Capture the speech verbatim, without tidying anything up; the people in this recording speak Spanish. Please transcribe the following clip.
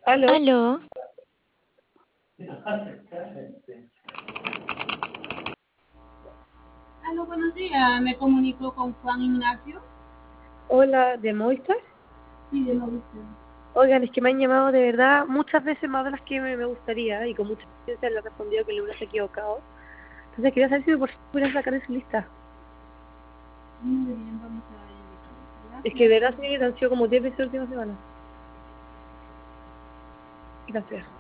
Aló. Aló, Aló, buenos días. Me comunico con Juan Ignacio. Hola, ¿de Movistar? Sí, de Mauricio. Oigan, es que me han llamado de verdad muchas veces más de las que me, me gustaría y con mucha paciencia le he respondido que el número se ha equivocado. Entonces quería saber si me por favor pudieran sacar de su lista. Muy bien, vamos a Es que de verificar. verdad, señorita, han sido como diez veces la última semana. Gracias.